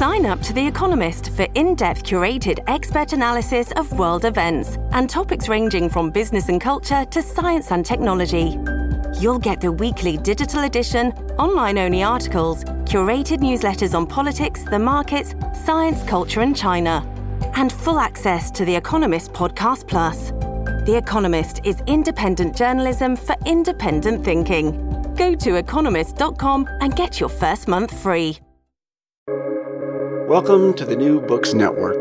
Sign up to The Economist for in-depth curated expert analysis of world events and topics ranging from business and culture to science and technology. You'll get the weekly digital edition, online-only articles, curated newsletters on politics, the markets, science, culture and China, and full access to The Economist Podcast Plus. The Economist is independent journalism for independent thinking. Go to economist.com and get your first month free. Welcome to the New Books Network.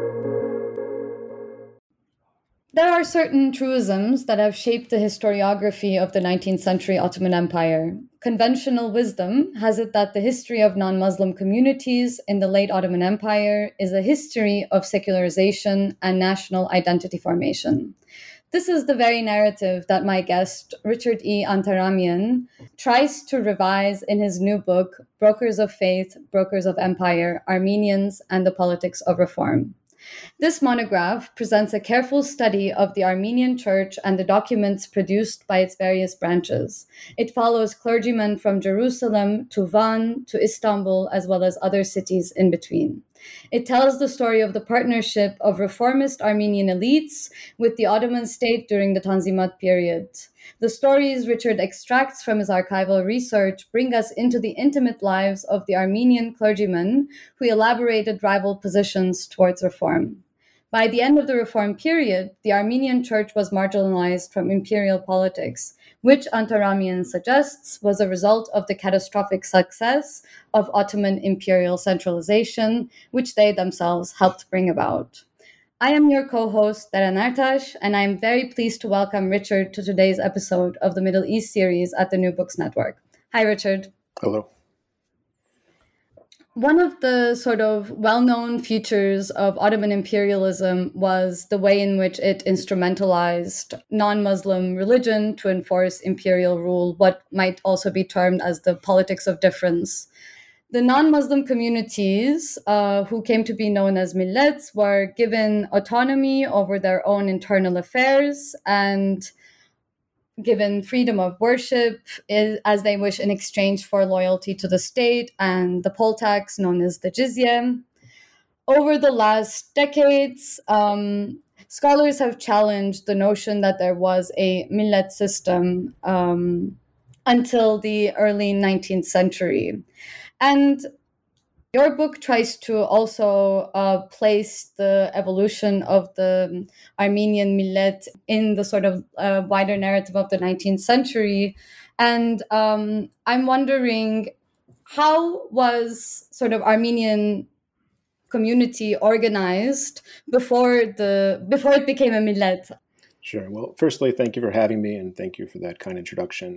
There are certain truisms that have shaped the historiography of the 19th century Ottoman Empire. Conventional wisdom has it that the history of non-Muslim communities in the late Ottoman Empire is a history of secularization and national identity formation. This is the very narrative that my guest, Richard E. Antaramian, tries to revise in his new book, Brokers of Faith, Brokers of Empire, Armenians and the Politics of Reform. This monograph presents a careful study of the Armenian Church and the documents produced by its various branches. It follows clergymen from Jerusalem to Van to Istanbul, as well as other cities in between. It tells the story of the partnership of reformist Armenian elites with the Ottoman state during the Tanzimat period. The stories Richard extracts from his archival research bring us into the intimate lives of the Armenian clergymen who elaborated rival positions towards reform. By the end of the reform period, the Armenian church was marginalized from imperial politics, which Antaramian suggests was a result of the catastrophic success of Ottoman imperial centralization, which they themselves helped bring about. I am your co-host, Deren Artaş, and I am very pleased to welcome Richard to today's episode of the Middle East series at the New Books Network. Hi, Richard. Hello. One of the sort of well-known features of Ottoman imperialism was the way in which it instrumentalized non-Muslim religion to enforce imperial rule, what might also be termed as the politics of difference. The non-Muslim communities, who came to be known as millets, were given autonomy over their own internal affairs and given freedom of worship as they wish in exchange for loyalty to the state and the poll tax known as the jizya. Over the last decades, scholars have challenged the notion that there was a millet system until the early 19th century. And your book tries to also place the evolution of the Armenian millet in the sort of wider narrative of the 19th century. And I'm wondering, how was sort of Armenian community organized before it became a millet? Sure. Well, firstly, thank you for having me, and thank you for that kind introduction.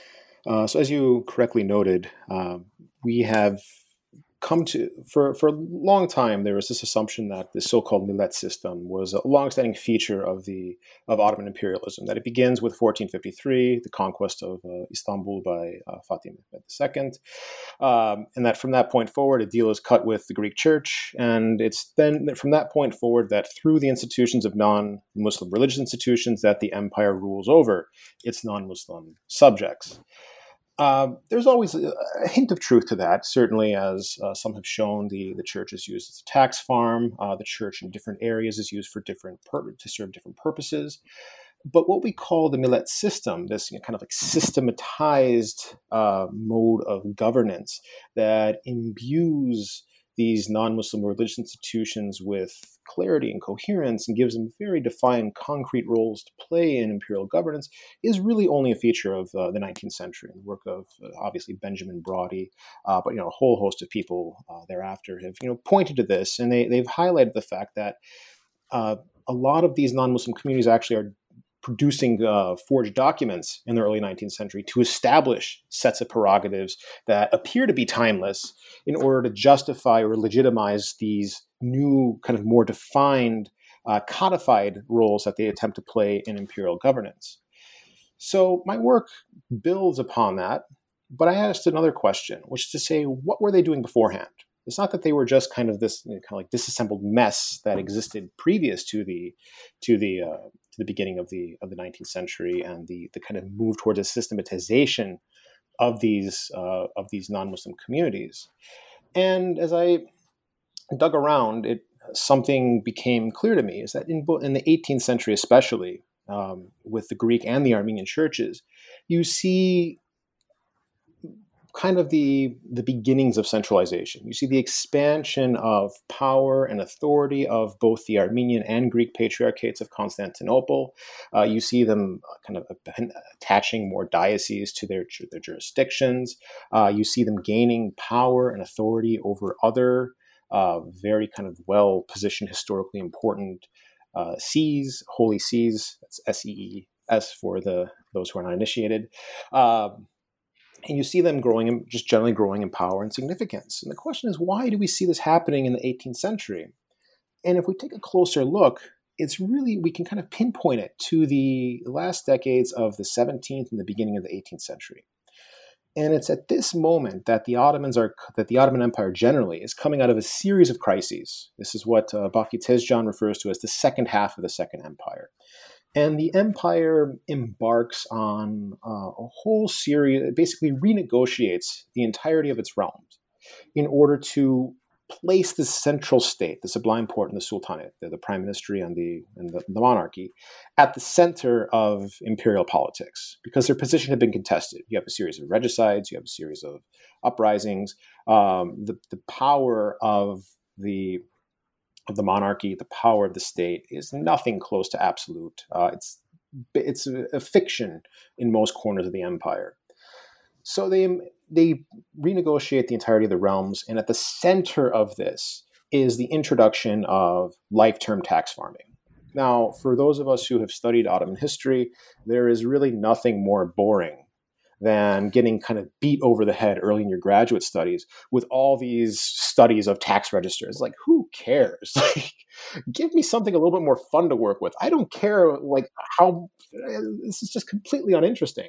So as you correctly noted, we have come to, for a long time, there was this assumption that the so-called millet system was a long-standing feature of Ottoman imperialism, that it begins with 1453, the conquest of Istanbul by Fatih Mehmed II, and that from that point forward, a deal is cut with the Greek Church, and it's then from that point forward that through the institutions of non-Muslim religious institutions that the empire rules over its non-Muslim subjects. There's always a hint of truth to that, certainly, as some have shown. The church is used as a tax farm. The church in different areas is used for to serve different purposes. But what we call the millet system, this kind of like systematized mode of governance that imbues these non-Muslim religious institutions with clarity and coherence and gives them very defined, concrete roles to play in imperial governance, is really only a feature of the 19th century. And the work of obviously Benjamin Brodie, but a whole host of people thereafter have pointed to this, and they've highlighted the fact that a lot of these non-Muslim communities actually are producing forged documents in the early 19th century to establish sets of prerogatives that appear to be timeless in order to justify or legitimize these new kind of more defined, codified roles that they attempt to play in imperial governance. So my work builds upon that, but I asked another question, which is to say, what were they doing beforehand? It's not that they were just kind of this kind of like disassembled mess that existed previous to the beginning of the 19th century and the kind of move towards a systematization of these non-Muslim communities. And as I dug around, something became clear to me, is that in the 18th century especially, with the Greek and the Armenian churches, you see kind of the beginnings of centralization. You see the expansion of power and authority of both the Armenian and Greek patriarchates of Constantinople. You see them kind of attaching more dioceses to their jurisdictions. You see them gaining power and authority over other very kind of well-positioned, historically important sees, holy sees. That's SEES for those who are not initiated. And you see them just generally growing in power and significance. And the question is, why do we see this happening in the 18th century? And if we take a closer look, we can kind of pinpoint it to the last decades of the 17th and the beginning of the 18th century. And it's at this moment that the Ottoman Empire generally is coming out of a series of crises. This is what Baki Tezcan refers to as the second half of the Second Empire. And the empire embarks on a whole series, basically renegotiates the entirety of its realms in order to place the central state, the Sublime Porte and the Sultanate, the prime ministry and the monarchy, at the center of imperial politics, because their position had been contested. You have a series of regicides, you have a series of uprisings. The power of the monarchy, the power of the state, is nothing close to absolute. It's a fiction in most corners of the empire. So they renegotiate the entirety of the realms, and at the center of this is the introduction of life-term tax farming. Now, for those of us who have studied Ottoman history, there is really nothing more boring than getting kind of beat over the head early in your graduate studies with all these studies of tax registers. Like, who cares? Like, give me something a little bit more fun to work with. I don't care, like, how this is just completely uninteresting.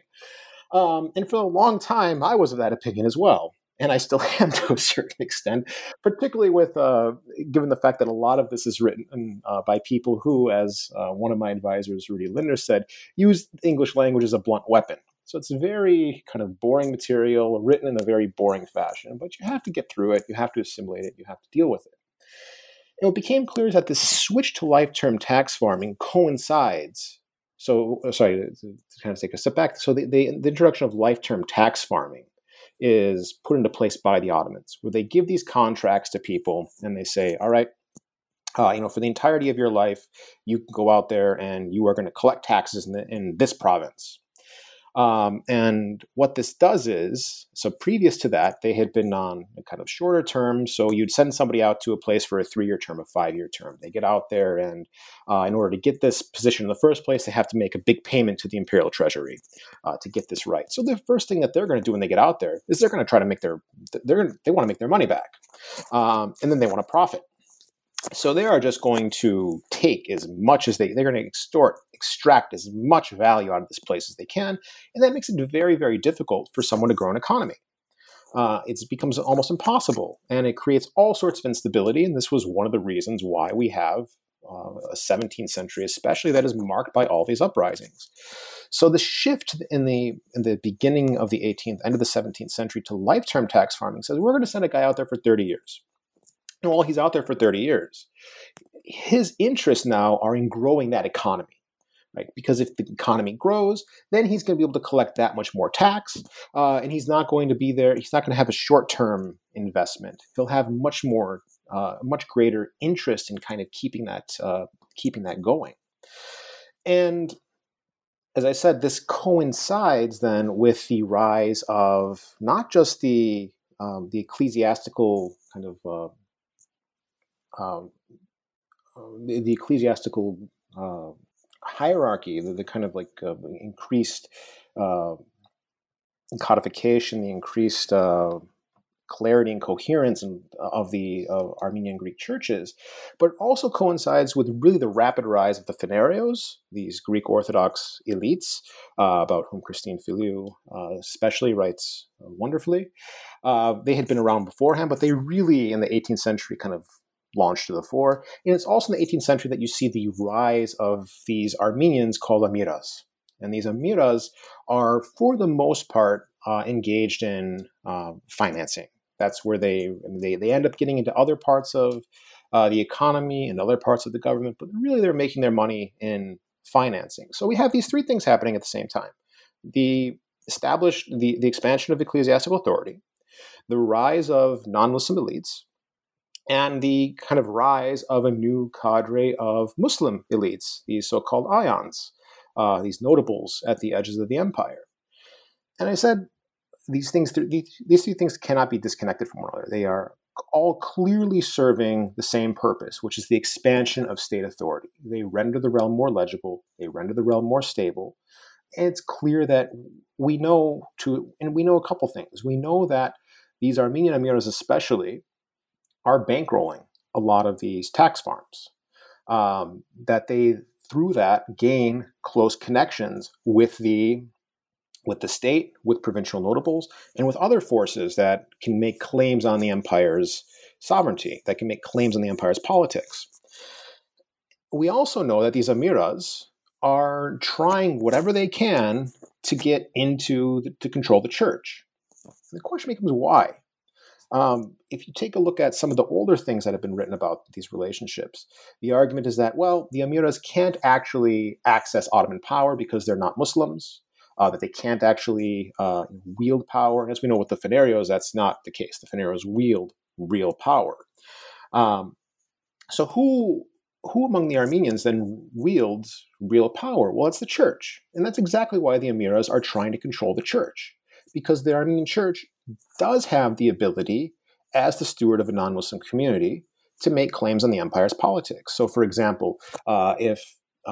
And for a long time, I was of that opinion as well. And I still am to a certain extent, particularly with given the fact that a lot of this is written by people who, as one of my advisors, Rudy Linder, said, use the English language as a blunt weapon. So it's very kind of boring material, written in a very boring fashion, but you have to get through it, you have to assimilate it, you have to deal with it. And what became clear is that this switch to life-term tax farming coincides. So, sorry, to kind of take a step back. So the introduction of life-term tax farming is put into place by the Ottomans, where they give these contracts to people and they say, all right, for the entirety of your life, you can go out there and you are going to collect taxes in this province. And what this does is, so previous to that, they had been on a kind of shorter term. So you'd send somebody out to a place for a 3-year term, a 5-year term. They get out there, and in order to get this position in the first place, they have to make a big payment to the imperial treasury to get this right. So the first thing that they're going to do when they get out there is they're going to try to make they want to make their money back, and then they want to profit. So they are just going to take as much as they're going to extract as much value out of this place as they can. And that makes it very, very difficult for someone to grow an economy. It becomes almost impossible, and it creates all sorts of instability. And this was one of the reasons why we have a 17th century, especially, that is marked by all these uprisings. So the shift in the beginning of the 18th, end of the 17th century to life-term tax farming says we're going to send a guy out there for 30 years. And while he's out there for 30 years, his interests now are in growing that economy, right? Because if the economy grows, then he's going to be able to collect that much more tax, and he's not going to be there. He's not going to have a short-term investment. He'll have much greater interest in kind of keeping that going. And as I said, this coincides then with the rise of not just the ecclesiastical kind of the ecclesiastical hierarchy, the kind of like increased codification, the increased clarity and coherence of the Armenian Greek churches, but also coincides with really the rapid rise of the Phanarios, these Greek Orthodox elites, about whom Christine Filiu especially writes wonderfully. They had been around beforehand, but they really, in the 18th century, kind of launched to the fore. And it's also in the 18th century that you see the rise of these Armenians called amiras. And these amiras are, for the most part, engaged in financing. That's where they end up getting into other parts of the economy and other parts of the government, but really they're making their money in financing. So we have these three things happening at the same time. The expansion of ecclesiastical authority, the rise of non-Muslim elites, and the kind of rise of a new cadre of Muslim elites, these so-called ayans, these notables at the edges of the empire. And I said these three things cannot be disconnected from one another. They are all clearly serving the same purpose, which is the expansion of state authority. They render the realm more legible. They render the realm more stable. And it's clear that we know a couple things. We know that these Armenian emirs especially are bankrolling a lot of these tax farms, that they, through that, gain close connections with the state, with provincial notables, and with other forces that can make claims on the empire's sovereignty, that can make claims on the empire's politics. We also know that these emiras are trying whatever they can to get to control the church. And the question becomes why? If you take a look at some of the older things that have been written about these relationships, the argument is that, well, the emiras can't actually access Ottoman power because they're not Muslims, that they can't actually wield power. And as we know with the Phanarios, that's not the case. The Phanarios wield real power. So who among the Armenians then wields real power? Well, it's the church. And that's exactly why the emiras are trying to control the church, because the Armenian church does have the ability, as the steward of a non-Muslim community, to make claims on the empire's politics. So, for example, if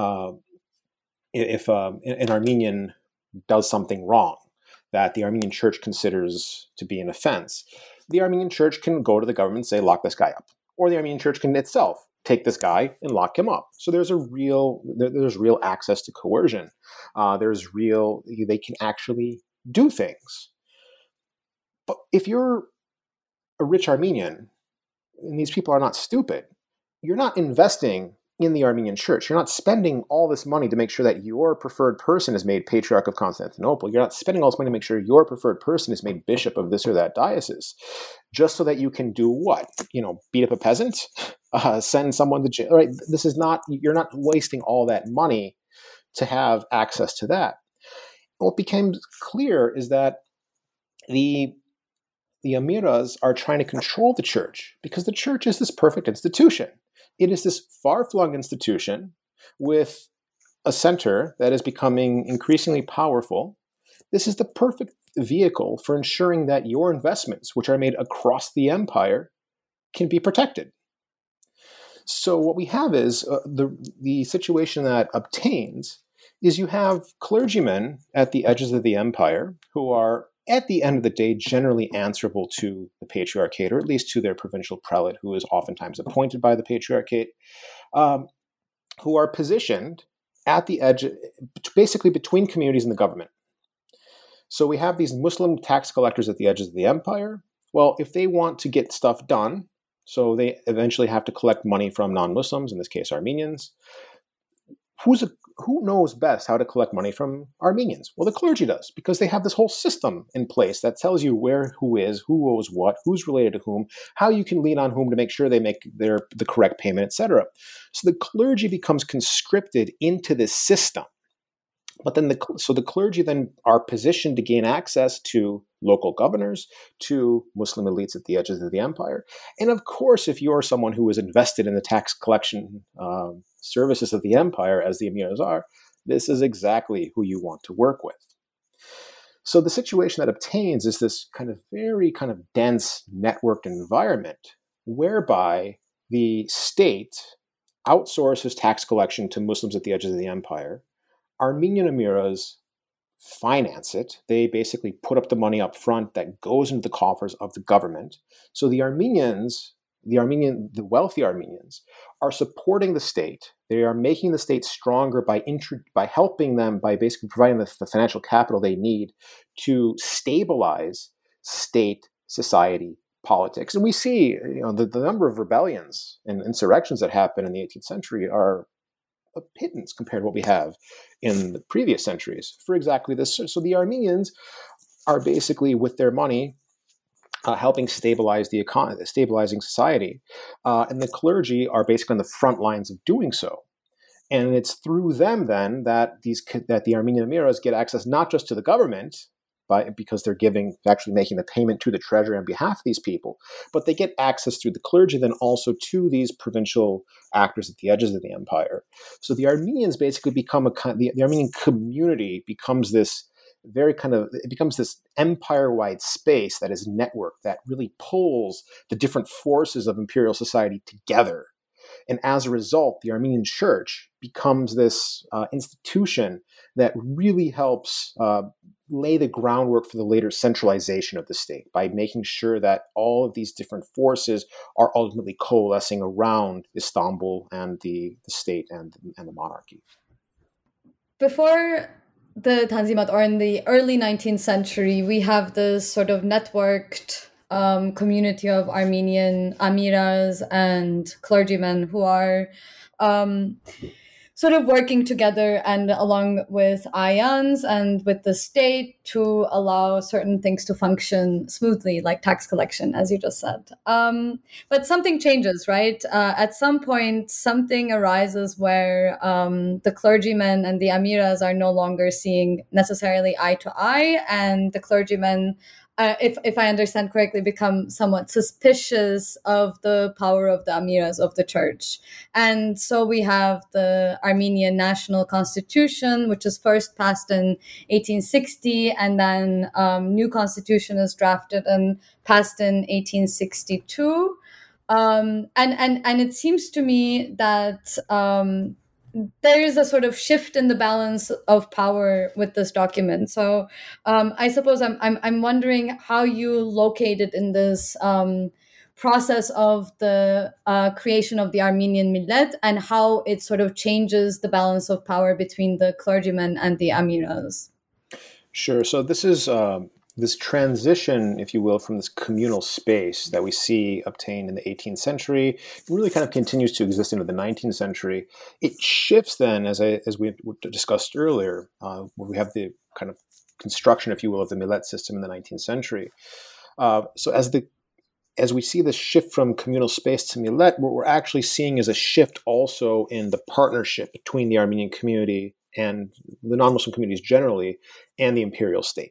an Armenian does something wrong that the Armenian church considers to be an offense, the Armenian church can go to the government and say, lock this guy up. Or the Armenian church can itself take this guy and lock him up. So there's real access to coercion. They can actually do things. But if you're a rich Armenian, and these people are not stupid, you're not investing in the Armenian church. You're not spending all this money to make sure that your preferred person is made Patriarch of Constantinople. You're not spending all this money to make sure your preferred person is made bishop of this or that diocese, just so that you can do what? Beat up a peasant? Send someone to jail? Right? You're not wasting all that money to have access to that. What became clear is that the emiras are trying to control the church because the church is this perfect institution. It is this far-flung institution with a center that is becoming increasingly powerful. This is the perfect vehicle for ensuring that your investments, which are made across the empire, can be protected. So what we have is the situation that obtains is you have clergymen at the edges of the empire who are, at the end of the day, generally answerable to the patriarchate, or at least to their provincial prelate, who is oftentimes appointed by the patriarchate, who are positioned at the edge, basically between communities and the government. So we have these Muslim tax collectors at the edges of the empire. Well, if they want to get stuff done, so they eventually have to collect money from non-Muslims, in this case Armenians. Who knows best how to collect money from Armenians? Well, the clergy does, because they have this whole system in place that tells you who owes what, who's related to whom, how you can lean on whom to make sure they make the correct payment, etc. So the clergy becomes conscripted into this system. But then the clergy then are positioned to gain access to local governors, to Muslim elites at the edges of the empire. And of course, if you're someone who is invested in the tax collection services of the empire, as the emirs are, this is exactly who you want to work with. So the situation that obtains is this very dense networked environment whereby the state outsources tax collection to Muslims at the edges of the empire. Armenian emiras finance it. They basically put up the money up front that goes into the coffers of the government. So the wealthy Armenians are supporting the state. They are making the state stronger by helping them, by basically providing the financial capital they need to stabilize state, society, politics. And we see, the number of rebellions and insurrections that happen in the 18th century are a pittance compared to what we have in the previous centuries for exactly this. So the Armenians are basically, with their money, helping stabilize the economy, stabilizing society. And the clergy are basically on the front lines of doing so. And it's through them then that the Armenian emirs get access not just to the government, because they're actually making the payment to the treasury on behalf of these people, but they get access through the clergy then also to these provincial actors at the edges of the empire. So the Armenians basically become the Armenian community becomes this it becomes this empire-wide space that is networked, that really pulls the different forces of imperial society together. And as a result, the Armenian church becomes this institution that really helps lay the groundwork for the later centralization of the state by making sure that all of these different forces are ultimately coalescing around Istanbul and the state and the monarchy. Before the Tanzimat, or in the early 19th century, we have this sort of networked community of Armenian amiras and clergymen who are sort of working together and along with ayans and with the state to allow certain things to function smoothly, like tax collection, as you just said. But something changes, right? At some point, something arises where the clergymen and the amiras are no longer seeing necessarily eye to eye, and the clergymen, if I understand correctly, become somewhat suspicious of the power of the amiras of the church. And so we have the Armenian National Constitution, which is first passed in 1860, and then new constitution is drafted and passed in 1862. And it seems to me that there is a sort of shift in the balance of power with this document. So I suppose I'm wondering how you located in this process of the creation of the Armenian Millet, and how it sort of changes the balance of power between the clergymen and the amiras. Sure. So this is this transition, if you will, from this communal space that we see obtained in the 18th century, really kind of continues to exist into the 19th century. It shifts then, as we discussed earlier, where we have the kind of construction, if you will, of the millet system in the 19th century. So as we see the shift from communal space to millet, what we're actually seeing is a shift also in the partnership between the Armenian community and the non-Muslim communities generally and the imperial state.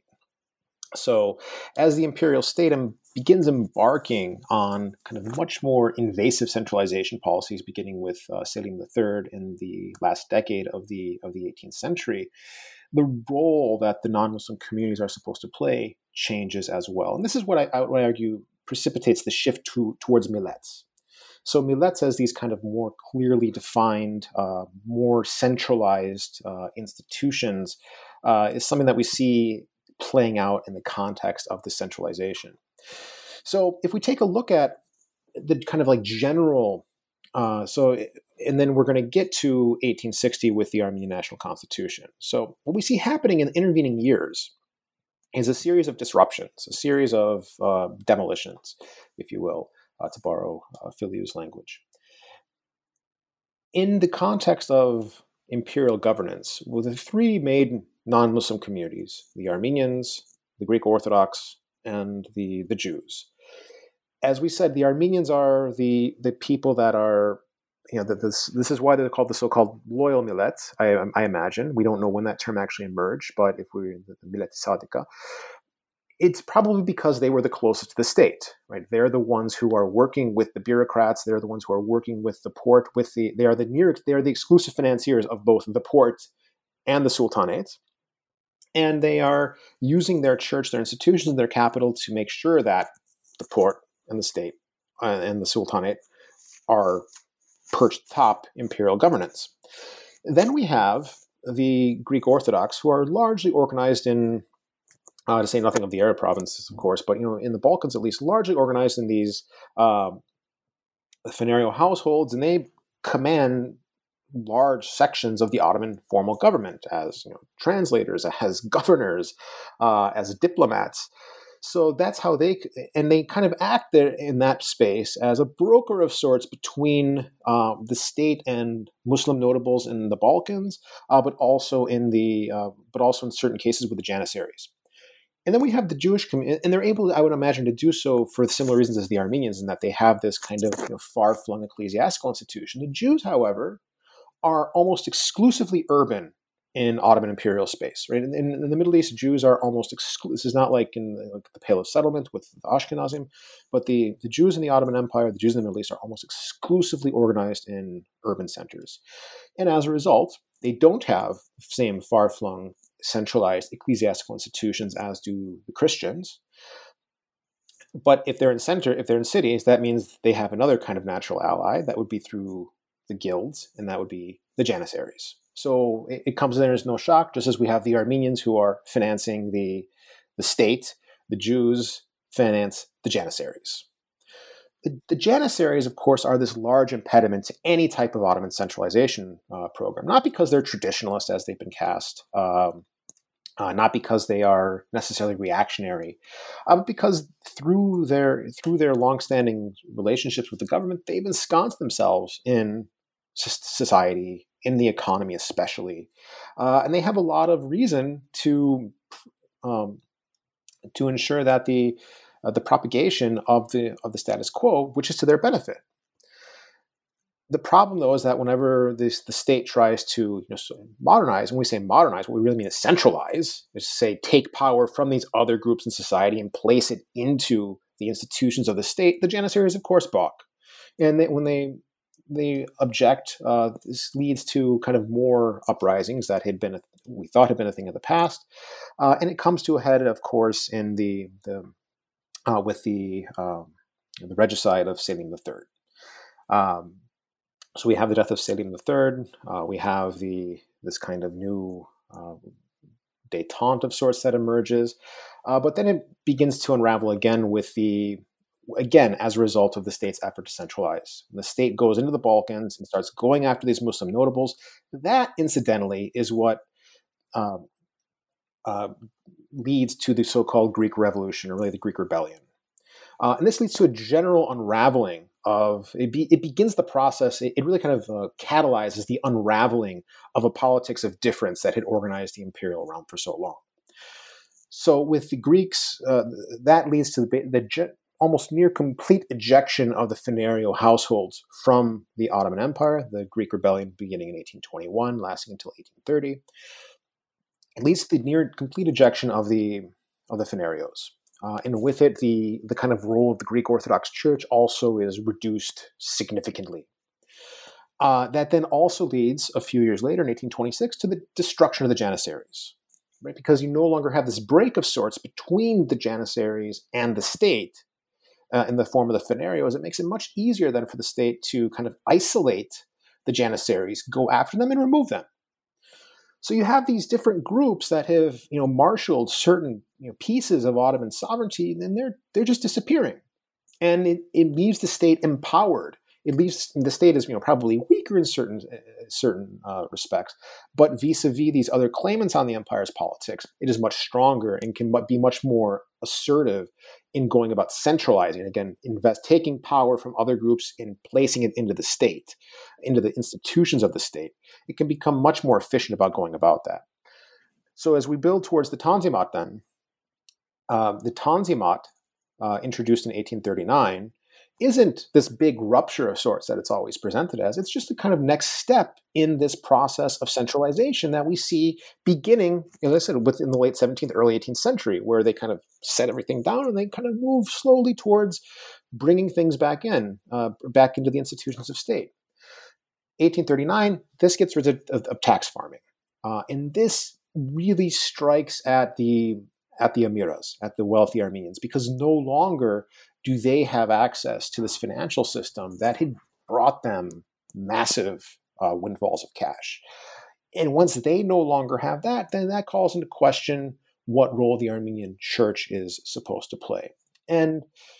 So as the imperial state begins embarking on kind of much more invasive centralization policies, beginning with Selim III in the last decade of the 18th century, the role that the non-Muslim communities are supposed to play changes as well. And this is what I would argue precipitates the shift towards millets. So millets as these kind of more clearly defined, more centralized institutions is something that we see playing out in the context of the centralization. So if we take a look at the kind of like general, and then we're going to get to 1860 with the Armenian National Constitution. So what we see happening in the intervening years is a series of disruptions, a series of demolitions, if you will, to borrow Filiu's language. In the context of imperial governance, well, the three main non-Muslim communities, the Armenians, the Greek Orthodox, and the Jews. As we said, the Armenians are the people that are, this is why they're called the so-called loyal millets, I imagine. We don't know when that term actually emerged, but if we're in the millet sadika, it's probably because they were the closest to the state, right? They're the ones who are working with the bureaucrats. They're the ones who are working with the port. They are the exclusive financiers of both the port and the sultanate. And they are using their church, their institutions, their capital to make sure that the port and the state and the sultanate are perched atop imperial governance. Then we have the Greek Orthodox, who are largely organized in, to say nothing of the Arab provinces, of course, but in the Balkans at least, largely organized in these funereal households, and they command large sections of the Ottoman formal government as translators, as governors, as diplomats. So that's how they kind of act there in that space as a broker of sorts between the state and Muslim notables in the Balkans, but also in certain cases with the Janissaries. And then we have the Jewish community, and they're able, I would imagine, to do so for similar reasons as the Armenians, in that they have this kind of far-flung ecclesiastical institution. The Jews, however, are almost exclusively urban in Ottoman imperial space. Right? In the Middle East, Jews are almost exclusive. This is not like in the Pale of Settlement with the Ashkenazim, but the Jews in the Ottoman Empire, the Jews in the Middle East, are almost exclusively organized in urban centers. And as a result, they don't have the same far-flung centralized ecclesiastical institutions as do the Christians. But if they're in cities, that means they have another kind of natural ally. That would be through the guilds, and that would be the Janissaries. So it comes in as no shock, just as we have the Armenians who are financing the state, the Jews finance the Janissaries. The Janissaries, of course, are this large impediment to any type of Ottoman centralization program, not because they're traditionalist as they've been cast, not because they are necessarily reactionary, but because through their longstanding relationships with the government, they've ensconced themselves in society, in the economy especially, and they have a lot of reason to ensure that the propagation of the status quo, which is to their benefit. The problem, though, is that whenever the state tries to modernize, when we say modernize, what we really mean is centralize, is to say take power from these other groups in society and place it into the institutions of the state, the Janissaries, of course, balk. And when they object, this leads to kind of more uprisings that we thought had been a thing of the past. And it comes to a head, of course, in with the regicide of Selim III. So we have the death of Selim III. We have this kind of new détente of sorts that emerges. But then it begins to unravel again as a result of the state's effort to centralize. The state goes into the Balkans and starts going after these Muslim notables. That, incidentally, is what leads to the so-called Greek Revolution, or really the Greek Rebellion. And this leads to a general unraveling it begins the process, it really kind of catalyzes the unraveling of a politics of difference that had organized the imperial realm for so long. So with the Greeks, that leads to the almost near complete ejection of the Fenerio households from the Ottoman Empire, the Greek Rebellion beginning in 1821, lasting until 1830. It leads to the near complete ejection of the Fenerios. And with it, the kind of role of the Greek Orthodox Church also is reduced significantly. That then also leads, a few years later, in 1826, to the destruction of the Janissaries, right? Because you no longer have this break of sorts between the Janissaries and the state in the form of the Fenerios. It makes it much easier then for the state to kind of isolate the Janissaries, go after them, and remove them. So you have these different groups that have, marshaled certain pieces of Ottoman sovereignty, and they're just disappearing, and it leaves the state empowered. It leaves the state as probably weaker in certain respects, but vis-a-vis these other claimants on the empire's politics, it is much stronger and can be much more assertive in going about centralizing, again, taking power from other groups and placing it into the state, into the institutions of the state. It can become much more efficient about going about that. So as we build towards the Tanzimat then, the Tanzimat, introduced in 1839, isn't this big rupture of sorts that it's always presented as. It's just a kind of next step in this process of centralization that we see beginning, as I said, within the late 17th, early 18th century, where they kind of set everything down and they kind of move slowly towards bringing things back into the institutions of state. 1839, this gets rid of tax farming. And this really strikes at the emiras, at the wealthy Armenians, because no longer do they have access to this financial system that had brought them massive windfalls of cash. And once they no longer have that, then that calls into question what role the Armenian church is supposed to play. And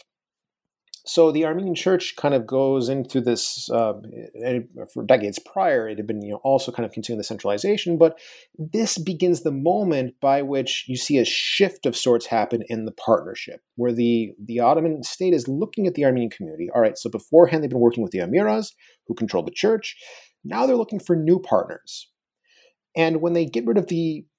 so the Armenian church kind of goes into this, for decades prior, it had been also kind of continuing the centralization, but this begins the moment by which you see a shift of sorts happen in the partnership, where the Ottoman state is looking at the Armenian community. All right, so beforehand they've been working with the emiras, who controlled the church. Now they're looking for new partners. And when they get rid of the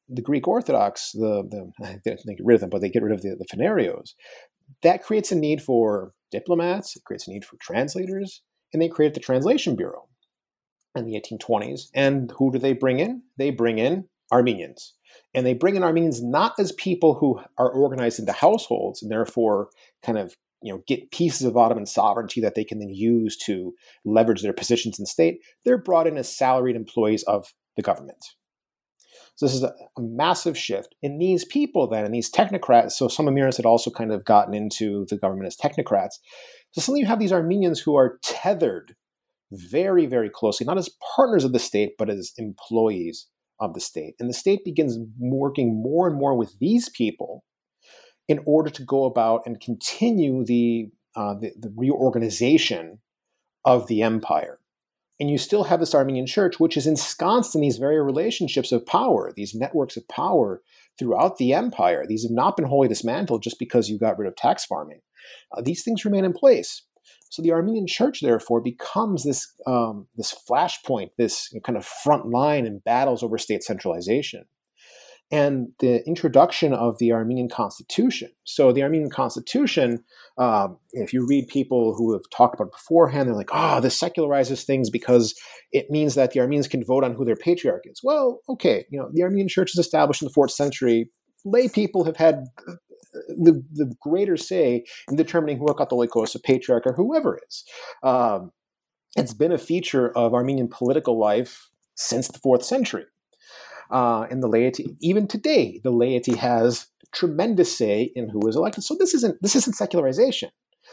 the Greek Orthodox, they get rid of them, but they get rid of the Phanarios. That creates a need for diplomats, it creates a need for translators, and they create the Translation Bureau in the 1820s. And who do they bring in? They bring in Armenians. And they bring in Armenians not as people who are organized into households and therefore kind of get pieces of Ottoman sovereignty that they can then use to leverage their positions in the state. They're brought in as salaried employees of the government. So this is a massive shift. And these people then, and these technocrats, so some emirs had also kind of gotten into the government as technocrats. So suddenly you have these Armenians who are tethered very, very closely, not as partners of the state, but as employees of the state. And the state begins working more and more with these people in order to go about and continue the reorganization of the empire. And you still have this Armenian church, which is ensconced in these very relationships of power, these networks of power throughout the empire. These have not been wholly dismantled just because you got rid of tax farming. These things remain in place. So the Armenian church, therefore, becomes this flashpoint, this kind of front line in battles over state centralization. And the introduction of the Armenian constitution. So the Armenian constitution, if you read people who have talked about it beforehand, they're like, this secularizes things because it means that the Armenians can vote on who their patriarch is. Well, okay, the Armenian church is established in the 4th century. Lay people have had the greater say in determining who a Catholicos, a patriarch, or whoever is. It's been a feature of Armenian political life since the 4th century. And the laity, even today, the laity has tremendous say in who is elected. So this isn't secularization.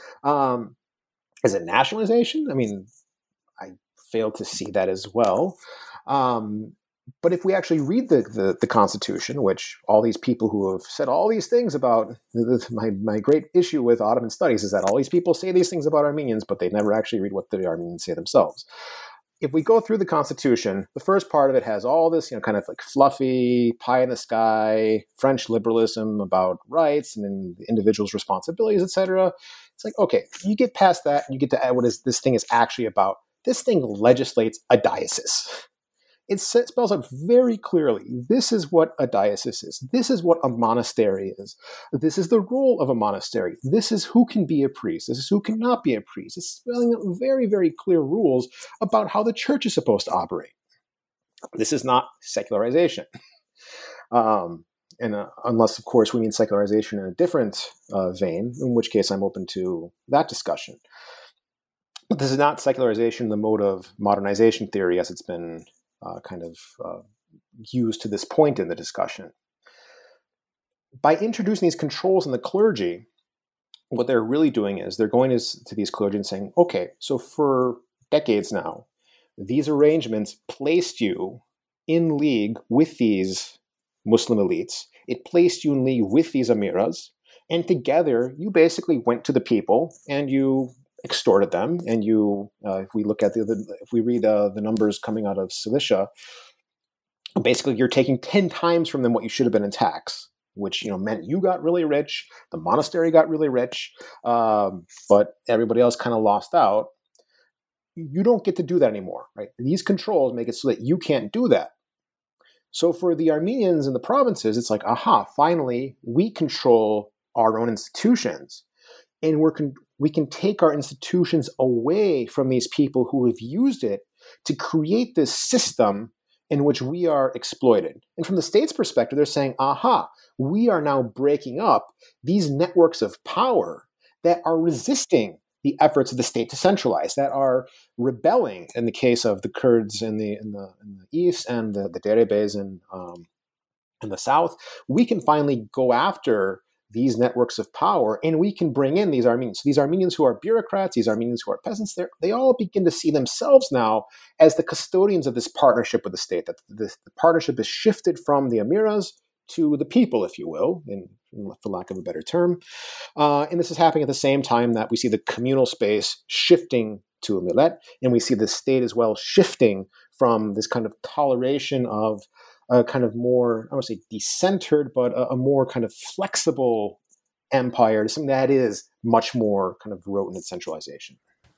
Is it nationalization? I mean, I fail to see that as well. But if we actually read the Constitution, which all these people who have said all these things about my great issue with Ottoman studies is that all these people say these things about Armenians, but they never actually read what the Armenians say themselves. If we go through the Constitution, the first part of it has all this, kind of like fluffy, pie in the sky, French liberalism about rights and individuals' responsibilities, etc. It's like, okay, you get past that and you get to what is this thing is actually about. This thing legislates a diocese. It spells out very clearly, this is what a diocese is. This is what a monastery is. This is the role of a monastery. This is who can be a priest. This is who cannot be a priest. It's spelling out very, very clear rules about how the church is supposed to operate. This is not secularization. Unless, of course, we mean secularization in a different vein, in which case I'm open to that discussion. But this is not secularization in the mode of modernization theory as it's been used to this point in the discussion. By introducing these controls in the clergy, what they're really doing is they're going to these clergy and saying, okay, so for decades now, these arrangements placed you in league with these Muslim elites. It placed you in league with these emiras, and together you basically went to the people and you extorted them, and you, if we look at if we read the numbers coming out of Cilicia, basically you're taking 10 times from them what you should have been in tax, which meant you got really rich, the monastery got really rich, but everybody else kind of lost out. You don't get to do that anymore, right? These controls make it so that you can't do that. So for the Armenians in the provinces, it's like, finally we control our own institutions, and we can take our institutions away from these people who have used it to create this system in which we are exploited. And from the state's perspective, they're saying, we are now breaking up these networks of power that are resisting the efforts of the state to centralize, that are rebelling in the case of the Kurds in the east and the Derebes in the south. We can finally go after these networks of power, and we can bring in these Armenians. So these Armenians who are bureaucrats, these Armenians who are peasants, they all begin to see themselves now as the custodians of this partnership with the state, that the partnership is shifted from the emiras to the people, if you will, for lack of a better term. And this is happening at the same time that we see the communal space shifting to a millet, and we see the state as well shifting from this kind of toleration of a kind of more, I don't want to say decentered, but a more kind of flexible empire to something that is much more kind of rote in its centralization.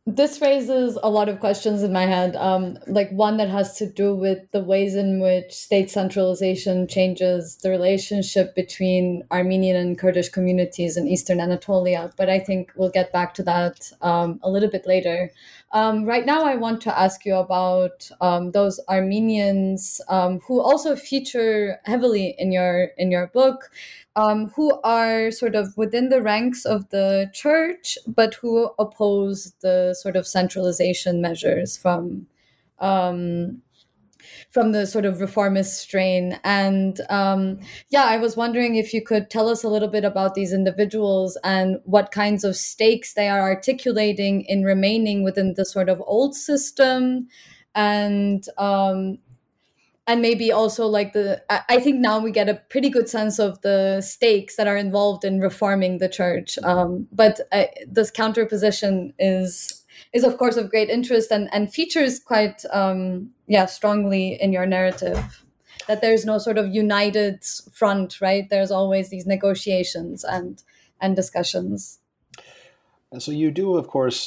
This raises a lot of questions in my head. Like one that has to do with the ways in which state centralization changes the relationship between Armenian and Kurdish communities in Eastern Anatolia. But I think we'll get back to that a little bit later. Right now, I want to ask you about those Armenians who also feature heavily in your book, who are sort of within the ranks of the church, but who oppose the sort of centralization measures um, from the sort of reformist strain. And yeah, I was wondering if you could tell us a little bit about these individuals and what kinds of stakes they are articulating in remaining within the sort of old system, and maybe also like I think now we get a pretty good sense of the stakes that are involved in reforming the church. But this counterposition is of course of great interest, and features quite strongly in your narrative. That there's no sort of united front, right? There's always these negotiations and discussions. And so you do, of course.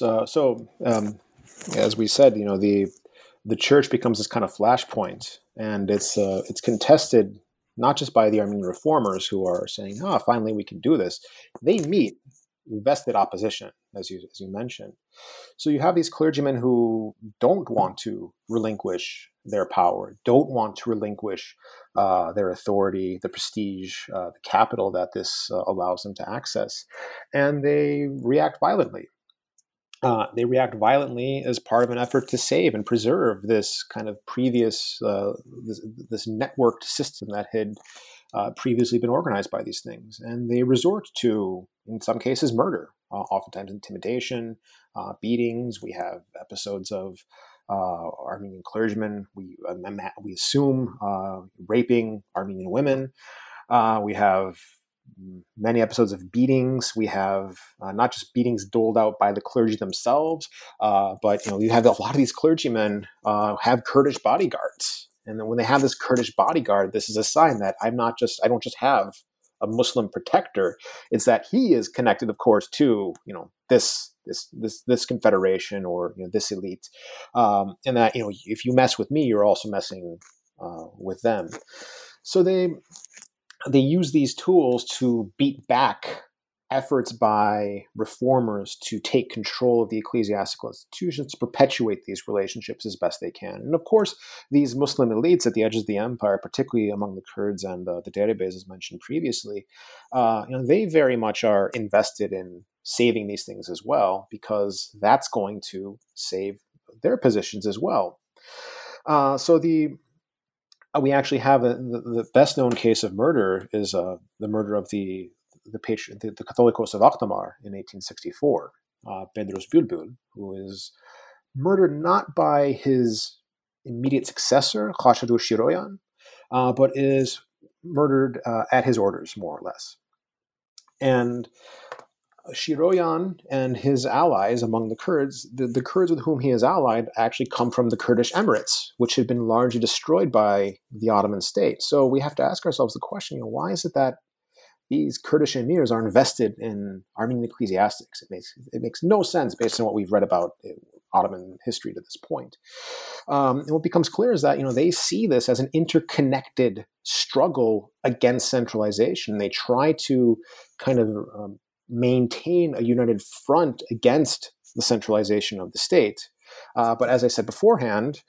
As we said, the church becomes this kind of flashpoint, and it's contested not just by the Armenian reformers who are saying, "Ah, finally we can do this." They meet vested opposition, as you mentioned. So you have these clergymen who don't want to relinquish their power, don't want to relinquish their authority, the prestige, the capital that this allows them to access, and they react violently. They react violently as part of an effort to save and preserve this kind of previous, this networked system that had previously been organized by these things. And they resort to, in some cases, murder, oftentimes intimidation, beatings. We have episodes of Armenian clergymen, we assume, raping Armenian women. We have many episodes of beatings. We have not just beatings doled out by the clergy themselves, but you have a lot of these clergymen have Kurdish bodyguards, and then when they have this Kurdish bodyguard, this is a sign that I don't just have a Muslim protector. It's that he is connected, of course, to this confederation or this elite, and that if you mess with me, you're also messing with them. So they use these tools to beat back efforts by reformers to take control of the ecclesiastical institutions, to perpetuate these relationships as best they can. And of course, these Muslim elites at the edges of the empire, particularly among the Kurds and the Derebes, as mentioned previously, they very much are invested in saving these things as well, because that's going to save their positions as well. We actually have the best known case of murder is the murder of the Catholicos of Akhtamar in 1864, Bedros Bulbul, who is murdered not by his immediate successor, Khashoggi Shiroyan, but is murdered at his orders, more or less. And Shiroyan and his allies among the Kurds, the Kurds with whom he is allied, actually come from the Kurdish Emirates, which had been largely destroyed by the Ottoman state. So we have to ask ourselves the question, why is it that these Kurdish emirs are invested in Armenian ecclesiastics? It makes no sense based on what we've read about Ottoman history to this point. And what becomes clear is that they see this as an interconnected struggle against centralization. They try to kind of maintain a united front against the centralization of the state. But as I said beforehand,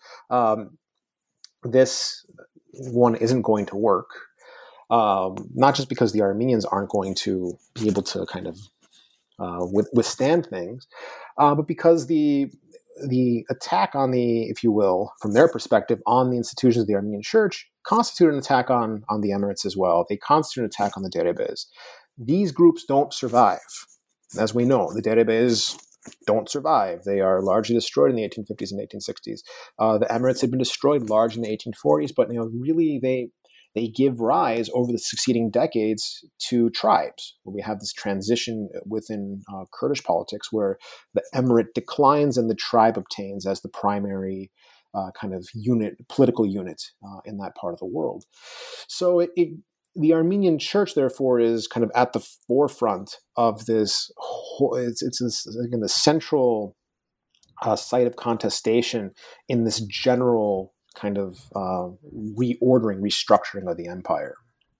this one isn't going to work. Not just because the Armenians aren't going to be able to kind of withstand things, but because the attack on if you will, from their perspective, on the institutions of the Armenian Church constitute an attack on the Emirates as well. They constitute an attack on the Derebes. These groups don't survive. As we know, the Derebes don't survive. They are largely destroyed in the 1850s and 1860s. The Emirates had been destroyed largely in the 1840s, but really they give rise over the succeeding decades to tribes. We have this transition within Kurdish politics where the emirate declines and the tribe obtains as the primary kind of political unit in that part of the world. So the Armenian Church, therefore, is kind of at the forefront of this. It's again the central site of contestation in this general kind of restructuring of the empire.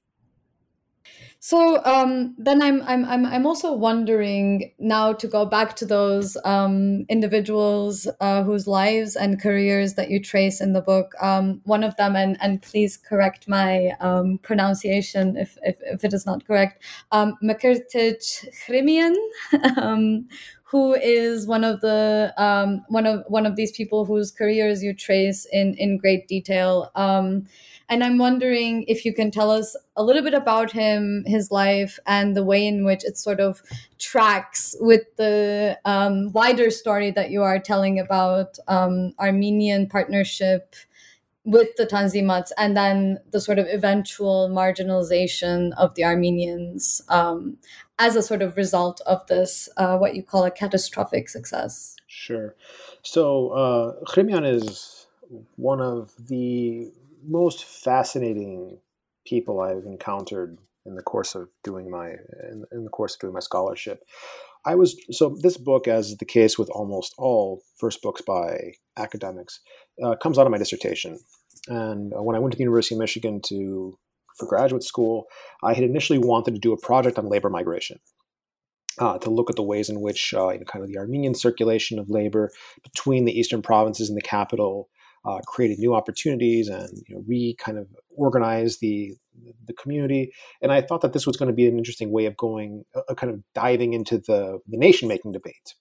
So then I'm also wondering now, to go back to those individuals whose lives and careers that you trace in the book. One of them, and please correct my pronunciation if it is not correct, Mkirtich Hrimian, who is one of the one of these people whose careers you trace in great detail. And I'm wondering if you can tell us a little bit about him, his life, and the way in which it sort of tracks with the wider story that you are telling about Armenian partnership with the Tanzimat, and then the sort of eventual marginalization of the Armenians as a sort of result of this, what you call a catastrophic success. Sure. So Hrimian is one of the most fascinating people I've encountered in the course of doing my scholarship. This book, as is the case with almost all first books by academics, comes out of my dissertation. And when I went to the University of Michigan for graduate school, I had initially wanted to do a project on labor migration, to look at the ways in which kind of the Armenian circulation of labor between the eastern provinces and the capital created new opportunities and kind of organize the community. And I thought that this was going to be an interesting way of going, kind of diving into the nation-making debate.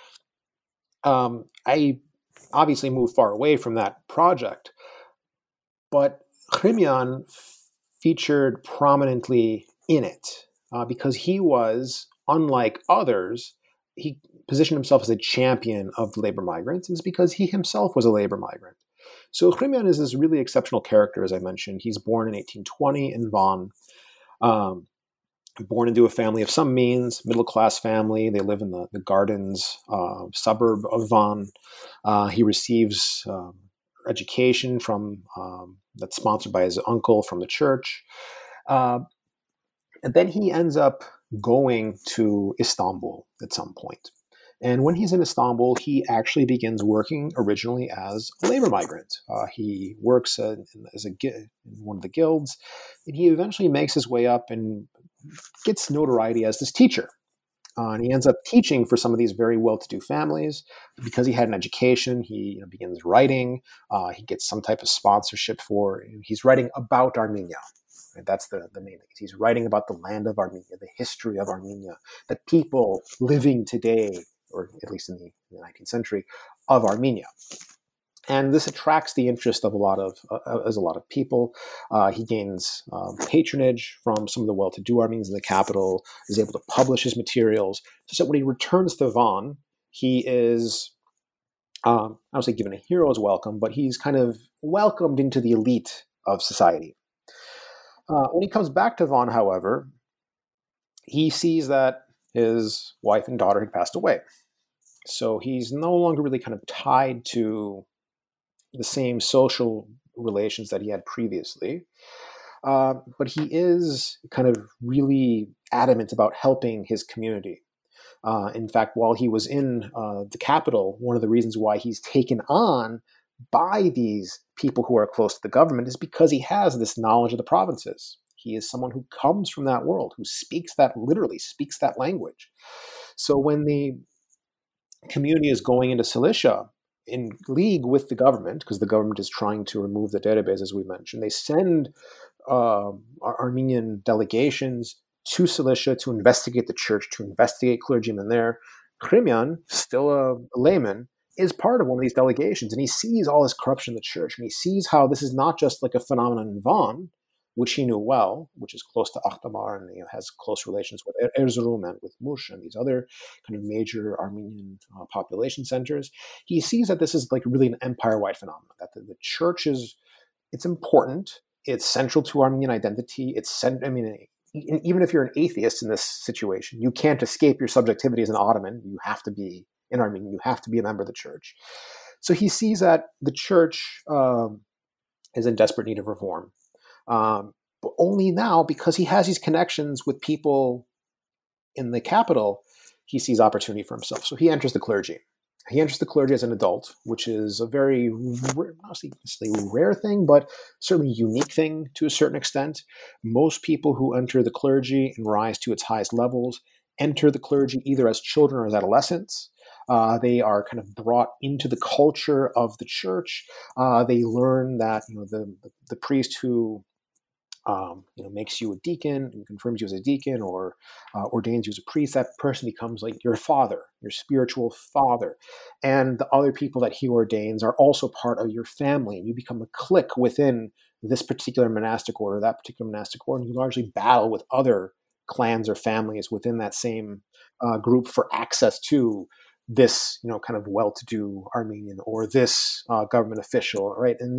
I obviously moved far away from that project, but Hrimian featured prominently in it because he was, unlike others, he positioned himself as a champion of the labor migrants, and it's because he himself was a labor migrant. So Hrimian is this really exceptional character, as I mentioned. He's born in 1820 in Van, born into a family of some means, middle-class family. They live in the Gardens suburb of Van. He receives education that's sponsored by his uncle from the church. And then he ends up going to Istanbul at some point. And when he's in Istanbul, he actually begins working originally as a labor migrant. He works in one of the guilds, and he eventually makes his way up and gets notoriety as this teacher. And he ends up teaching for some of these very well-to-do families. Because he had an education, he begins writing. He gets some type of sponsorship he's writing about Armenia. Right? That's the main thing. He's writing about the land of Armenia, the history of Armenia, the people living today, or at least in the 19th century, of Armenia. And this attracts the interest of a lot of people. He gains patronage from some of the well-to-do Armenians in the capital, is able to publish his materials. So when he returns to Van, he is, I don't say given a hero's welcome, but he's kind of welcomed into the elite of society. When he comes back to Van, however, he sees that his wife and daughter had passed away. So he's no longer really kind of tied to the same social relations that he had previously. But he is kind of really adamant about helping his community. In fact, while he was in the capital, one of the reasons why he's taken on by these people who are close to the government is because he has this knowledge of the provinces. He is someone who comes from that world, who literally speaks that language. So when the community is going into Cilicia in league with the government, because the government is trying to remove the Derebes, as we mentioned, they send Armenian delegations to Cilicia to investigate the church, to investigate clergymen there. Hrimian, still a layman, is part of one of these delegations, and he sees all this corruption in the church, and he sees how this is not just like a phenomenon in Van, which he knew well, which is close to Akhtamar and has close relations with Erzurum and with Mush and these other kind of major Armenian population centers. He sees that this is like really an empire-wide phenomenon, that the church it's important, it's central to Armenian identity. Even if you're an atheist in this situation, you can't escape your subjectivity as an Ottoman. You have to be in Armenia. You have to be a member of the church. So he sees that the church is in desperate need of reform. But only now, because he has these connections with people in the capital, he sees opportunity for himself. So he enters the clergy. He enters the clergy as an adult, which is a very, not necessarily rare thing, but certainly unique thing to a certain extent. Most people who enter the clergy and rise to its highest levels enter the clergy either as children or as adolescents. They are kind of brought into the culture of the church. They learn that the priest who makes you a deacon and confirms you as a deacon or ordains you as a priest, that person becomes like your father, your spiritual father. And the other people that he ordains are also part of your family. And you become a clique within this particular monastic order, that particular monastic order, and you largely battle with other clans or families within that same group for access to this, kind of well-to-do Armenian or this government official, right? And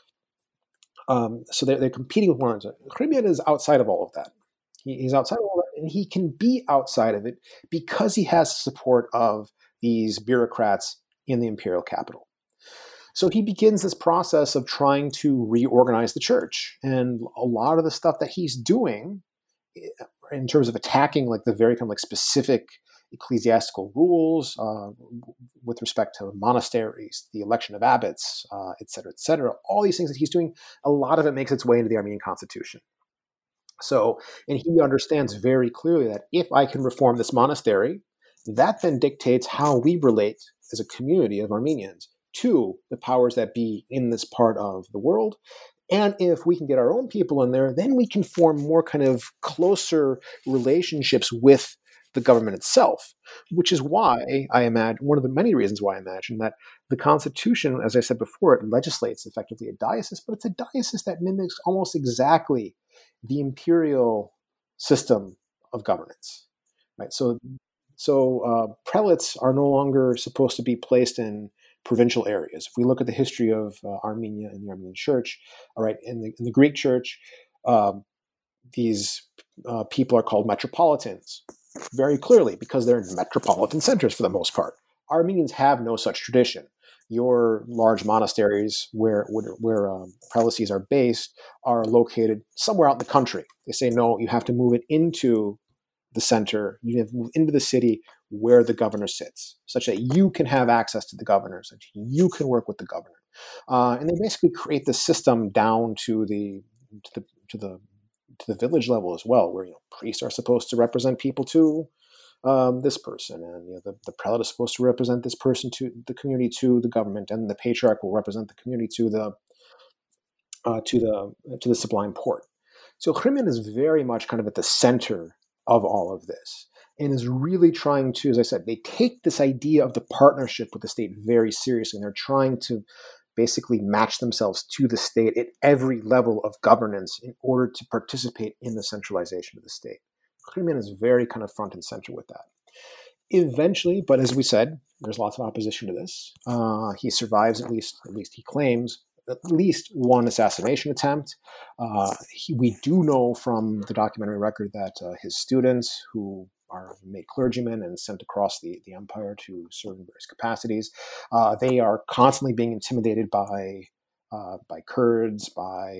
so they're competing with one another. Khrymian is outside of all of that. He's outside of all that, and he can be outside of it because he has the support of these bureaucrats in the imperial capital. So he begins this process of trying to reorganize the church. And a lot of the stuff that he's doing in terms of attacking like the very kind of like specific ecclesiastical rules with respect to monasteries, the election of abbots, et cetera, all these things that he's doing, a lot of it makes its way into the Armenian constitution. So, and he understands very clearly that if I can reform this monastery, that then dictates how we relate as a community of Armenians to the powers that be in this part of the world. And if we can get our own people in there, then we can form more kind of closer relationships with the government itself, which is why I imagine, one of the many reasons why I imagine that the Constitution, as I said before, it legislates effectively a diocese, but it's a diocese that mimics almost exactly the imperial system of governance, right? So prelates are no longer supposed to be placed in provincial areas. If we look at the history of Armenia and the Armenian Church, all right, in the Greek Church, these people are called metropolitans, very clearly because they're in metropolitan centers for the most part. Armenians have no such tradition. Your large monasteries where prelacies are based are located somewhere out in the country. They say, no, you have to move it into the center. You have to move into the city where the governor sits, such that you can have access to the governor, such that you can work with the governor. And they basically create this system down to the village level as well, where priests are supposed to represent people to this person, and the prelate is supposed to represent this person to the community, to the government, and the patriarch will represent the community to the Sublime Porte. So Khrymian is very much kind of at the center of all of this, and is really trying to, as I said, they take this idea of the partnership with the state very seriously, and they're trying to basically match themselves to the state at every level of governance in order to participate in the centralization of the state. Khrymian is very kind of front and center with that. Eventually, but as we said, there's lots of opposition to this. He survives, at least he claims, at least one assassination attempt. We do know from the documentary record that his students, who are made clergymen and sent across the empire to serve in various capacities, they are constantly being intimidated by Kurds,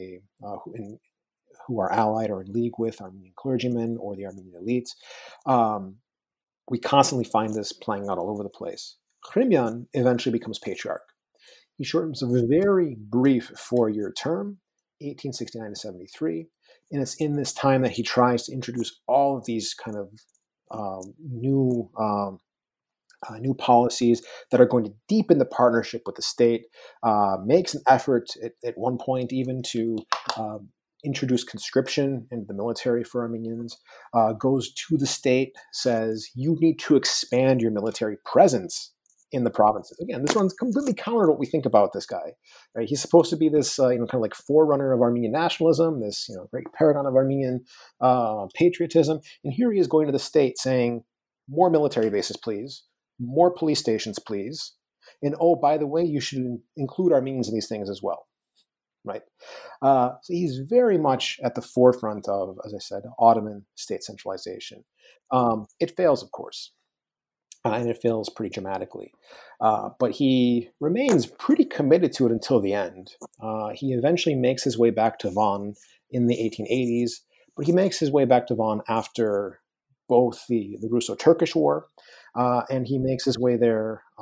who are allied or in league with Armenian clergymen or the Armenian elites. We constantly find this playing out all over the place. Khrymian eventually becomes patriarch. He serves a very brief 4-year term, 1869 to 73, and it's in this time that he tries to introduce all of these kind of new policies that are going to deepen the partnership with the state, makes an effort at one point even to introduce conscription into the military for Armenians, goes to the state, says, you need to expand your military presence in the provinces. Again, this one's completely counter to what we think about this guy. Right? He's supposed to be this, kind of like forerunner of Armenian nationalism, this, great paragon of Armenian patriotism. And here he is going to the state saying, more military bases, please. More police stations, please. And oh, by the way, you should include Armenians in these things as well. Right? So he's very much at the forefront of, as I said, Ottoman state centralization. It fails, of course. And it fails pretty dramatically. But he remains pretty committed to it until the end. He eventually makes his way back to Van in the 1880s, but he makes his way back to Van after both the Russo-Turkish War, and he makes his way there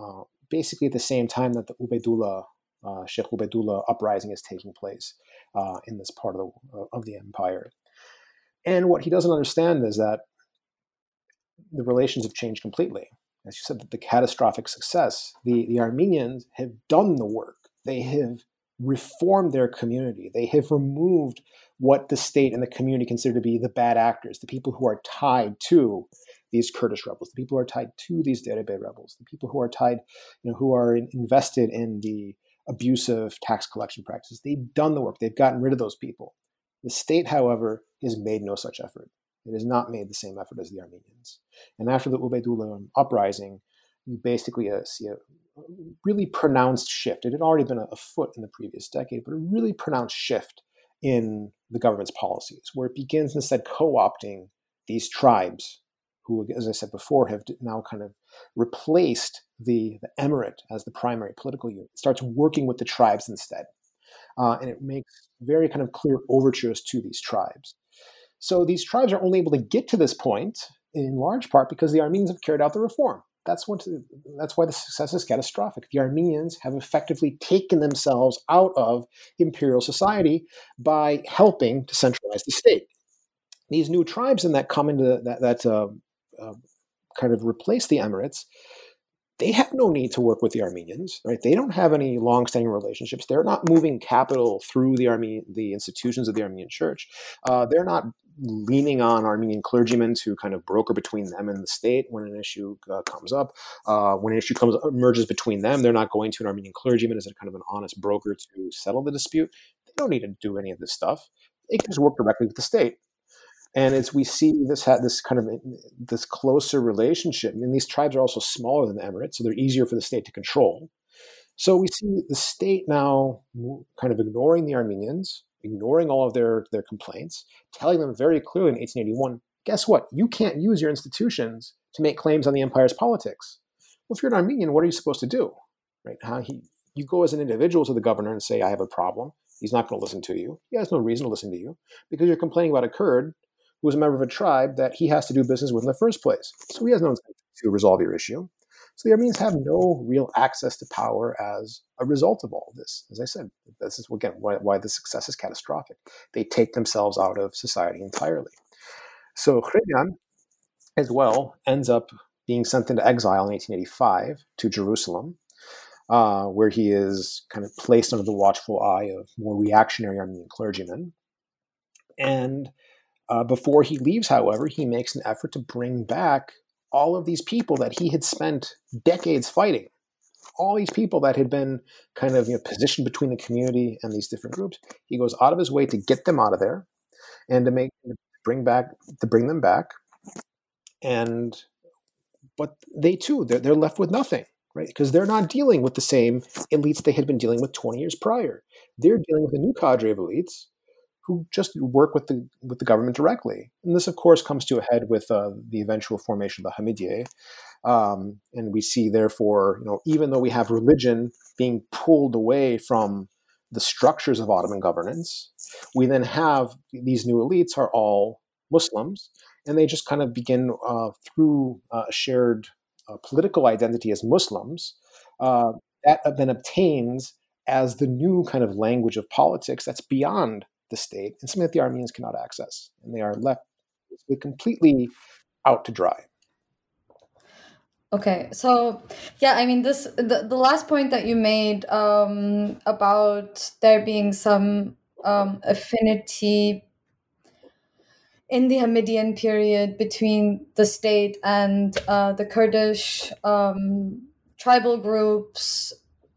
basically at the same time that the Sheikh Ubaidullah uprising is taking place in this part of the empire. And what he doesn't understand is that the relations have changed completely. As you said, the catastrophic success, the Armenians have done the work. They have reformed their community. They have removed what the state and the community consider to be the bad actors, the people who are tied to these Kurdish rebels, the people who are tied to these Derebey rebels, the people who are tied, who are invested in the abusive tax collection practices. They've done the work. They've gotten rid of those people. The state, however, has made no such effort. It has not made the same effort as the Armenians. And after the Ubaidullah uprising, you basically see a really pronounced shift. It had already been afoot in the previous decade, but a really pronounced shift in the government's policies, where it begins instead co-opting these tribes who, as I said before, have now kind of replaced the emirate as the primary political unit. It starts working with the tribes instead. And it makes very kind of clear overtures to these tribes. So these tribes are only able to get to this point in large part because the Armenians have carried out the reform. That's why the success is catastrophic. The Armenians have effectively taken themselves out of imperial society by helping to centralize the state. These new tribes that come into that kind of replace the emirates, they have no need to work with the Armenians, right? They don't have any long-standing relationships. They're not moving capital through the institutions of the Armenian Church. They're not leaning on Armenian clergymen to kind of broker between them and the state when an issue comes up. When an issue emerges between them, they're not going to an Armenian clergyman as a kind of an honest broker to settle the dispute. They don't need to do any of this stuff. They can just work directly with the state. And as we see this closer relationship, and these tribes are also smaller than the Emirates, so they're easier for the state to control. So we see the state now kind of ignoring the Armenians, ignoring all of their complaints, telling them very clearly in 1881, guess what? You can't use your institutions to make claims on the empire's politics. Well, if you're an Armenian, what are you supposed to do? Right? You go as an individual to the governor and say, I have a problem. He's not going to listen to you. He has no reason to listen to you because you're complaining about a Kurd who is a member of a tribe that he has to do business with in the first place. So he has no incentive to resolve your issue. So the Armenians have no real access to power as a result of all of this. As I said, this is, again, why the success is catastrophic. They take themselves out of society entirely. So Hremyan, as well, ends up being sent into exile in 1885 to Jerusalem, where he is kind of placed under the watchful eye of more reactionary Armenian clergymen. And before he leaves, however, he makes an effort to bring back all of these people that he had spent decades fighting, all these people that had been kind of positioned between the community and these different groups. He goes out of his way to get them out of there and to bring them back. But they too, they're left with nothing, right? Because they're not dealing with the same elites they had been dealing with 20 years prior. They're dealing with a new cadre of elites who just work with the government directly. And this, of course, comes to a head with the eventual formation of the Hamidiyeh. And we see, therefore, even though we have religion being pulled away from the structures of Ottoman governance, we then have these new elites are all Muslims, and they just kind of begin through a shared political identity as Muslims, that then obtains as the new kind of language of politics that's beyond the state and something that the Armenians cannot access. And they are left completely out to dry. Okay, so yeah, I mean, the last point that you made about there being some affinity in the Hamidian period between the state and the Kurdish tribal groups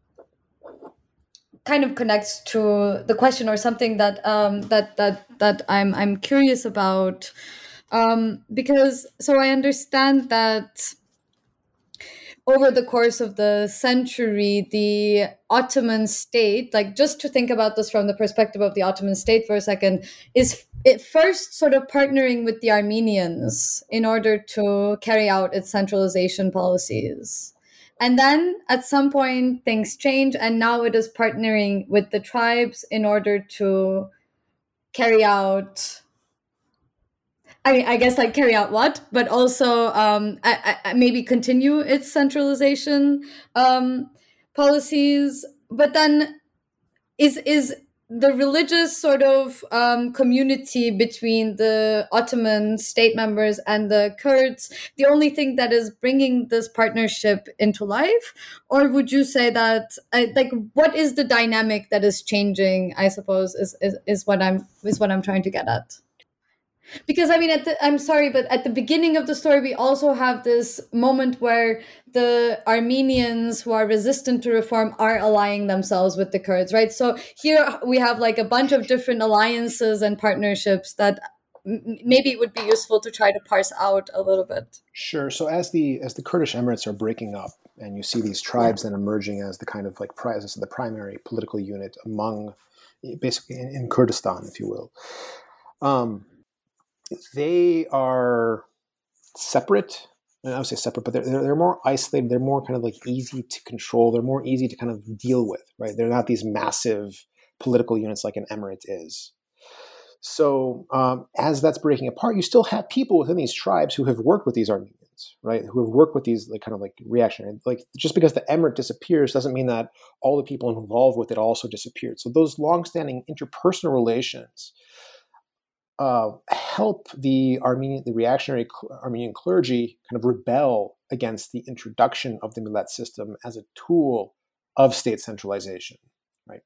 kind of connects to the question, or something that I'm curious about, because so I understand that over the course of the century, the Ottoman state, like just to think about this from the perspective of the Ottoman state for a second, is it first sort of partnering with the Armenians in order to carry out its centralization policies. And then at some point things change, and now it is partnering with the tribes in order to carry out I mean, I guess like carry out what, but also maybe continue its centralization policies. But then is the religious sort of community between the Ottoman state members and the Kurds the only thing that is bringing this partnership into life, or would you say that like what is the dynamic that is changing? I suppose is what I'm trying to get at. Because I mean, I'm sorry, but at the beginning of the story, we also have this moment where the Armenians who are resistant to reform are allying themselves with the Kurds, right? So here we have like a bunch of different alliances and partnerships that maybe it would be useful to try to parse out a little bit. Sure. So as the Kurdish Emirates are breaking up, and you see these tribes then emerging as the kind of like as the primary political unit among, basically in Kurdistan, if you will. They are separate. And I would say separate, but they're more isolated. They're more kind of like easy to control. They're more easy to kind of deal with, right? They're not these massive political units like an emirate is. So as that's breaking apart, you still have people within these tribes who have worked with these Armenians, right? Who have worked with these like kind of like reactionary. Like just because the emirate disappears doesn't mean that all the people involved with it also disappeared. So those longstanding interpersonal relations help the reactionary Armenian clergy kind of rebel against the introduction of the millet system as a tool of state centralization, right?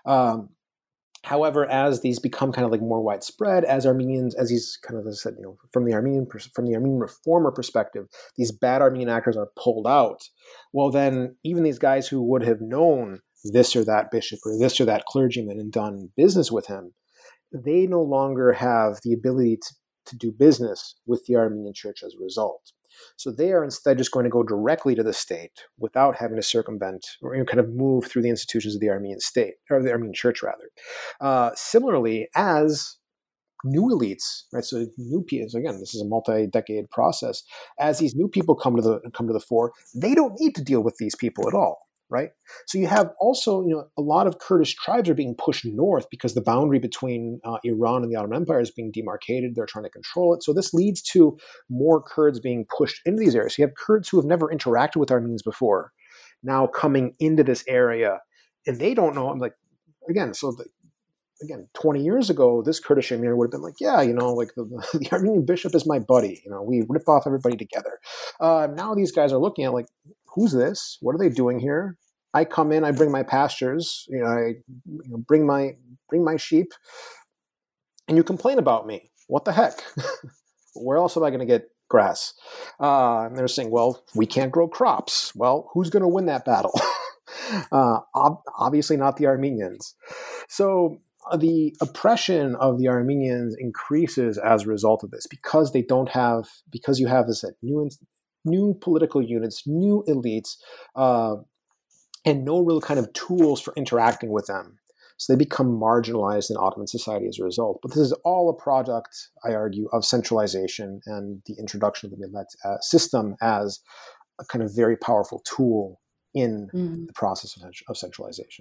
However, as these become kind of like more widespread, as these kind of, as I said, from the Armenian reformer perspective, these bad Armenian actors are pulled out. Well, then even these guys who would have known this or that bishop or this or that clergyman and done business with him, they no longer have the ability to do business with the Armenian church as a result. So they are instead just going to go directly to the state without having to circumvent or kind of move through the institutions of the Armenian state, or the Armenian church rather. Similarly, as new elites, right? So new people, again, this is a multi-decade process. As these new people come to the fore, they don't need to deal with these people at all. Right. So you have also, a lot of Kurdish tribes are being pushed north because the boundary between Iran and the Ottoman Empire is being demarcated. They're trying to control it. So this leads to more Kurds being pushed into these areas. So you have Kurds who have never interacted with Armenians before now coming into this area, and they don't know. I'm like, again, 20 years ago, this Kurdish Emir would have been like, yeah, like the Armenian bishop is my buddy. We rip off everybody together. Now these guys are looking at like, who's this? What are they doing here? I come in, I bring my pastures, I bring my sheep, and you complain about me. What the heck? Where else am I going to get grass? And they're saying, well, we can't grow crops. Well, who's going to win that battle? Obviously not the Armenians. So the oppression of the Armenians increases as a result of this because you have this new political units, new elites, and no real kind of tools for interacting with them. So they become marginalized in Ottoman society as a result. But this is all a product, I argue, of centralization and the introduction of the millet system as a kind of very powerful tool in the process of centralization.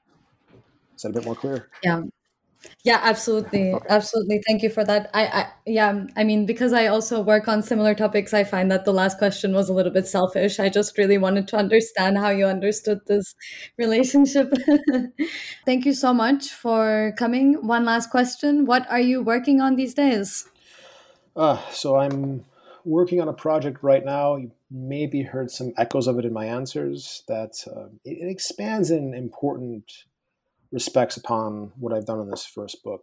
Is that a bit more clear? Yeah, absolutely. Okay. Absolutely. Thank you for that. I mean, because I also work on similar topics, I find that the last question was a little bit selfish. I just really wanted to understand how you understood this relationship. Thank you so much for coming. One last question. What are you working on these days? So I'm working on a project right now. You maybe heard some echoes of it in my answers, that it expands in important respects upon what I've done in this first book.